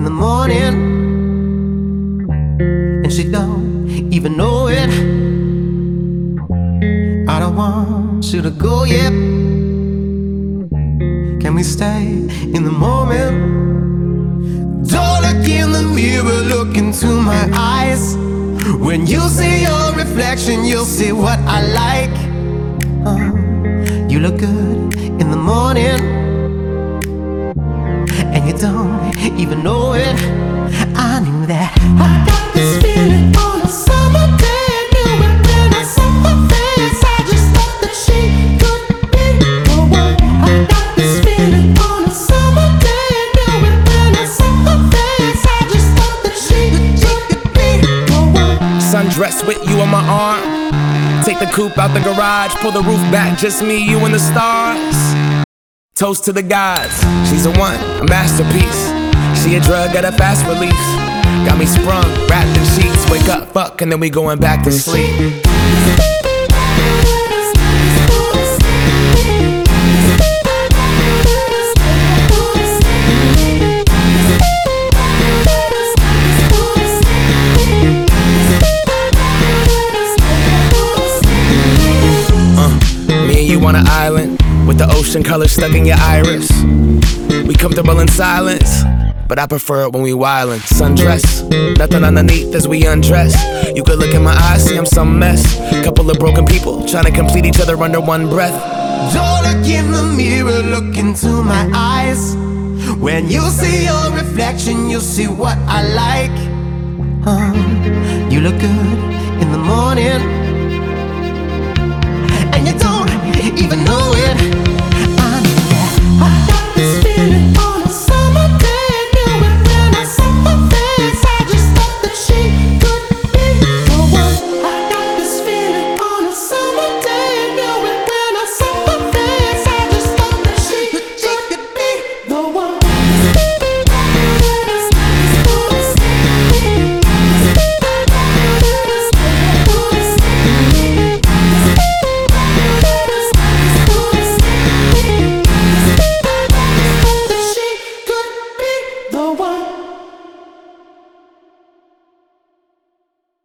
the morning, and she don't even know it. I don't want you to go yet. Can we stay in the moment? Don't look in the mirror, look into my eyes. When you see your reflection, you'll see what I like. You look good in the morning, and you don't even know it. I knew that. I got this feeling on a summer day. I knew it when I saw her face. I just thought that she could be the one. I got this feeling on a summer day. I knew it when I saw her face. I just thought that she could be the one. Sundress with you on my arm. Take the coupe out the garage, pull the roof back, just me, you and the stars. Toast to the gods, she's a one, a masterpiece. She a drug, got a fast release. Got me sprung, wrapped in sheets. Wake up, fuck, and then we going back to sleep. You on an island with the ocean color stuck in your iris. We comfortable in silence, but I prefer it when we wildin'. Sundress, nothing underneath as we undress. You could look in my eyes, see I'm some mess. Couple of broken people trying to complete each other under one breath. Don't look in the mirror, look into my eyes. When you see your reflection, you'll see what I like. You look good in the